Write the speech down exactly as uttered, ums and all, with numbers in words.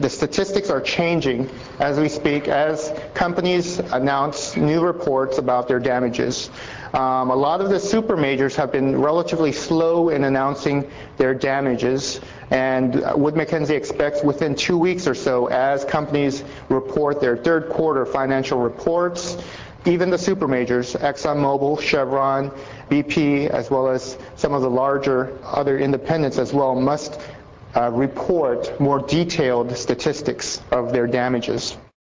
The statistics are changing as we speak, as companies announce new reports about their damages. Um, a lot of the super majors have been relatively slow in announcing their damages, and Wood Mackenzie expects within two weeks or so, as companies report their third quarter financial reports, even the super majors, ExxonMobil, Chevron, B P, as well as some of the larger other independents as well, must uh, report more detailed statistics of their damages.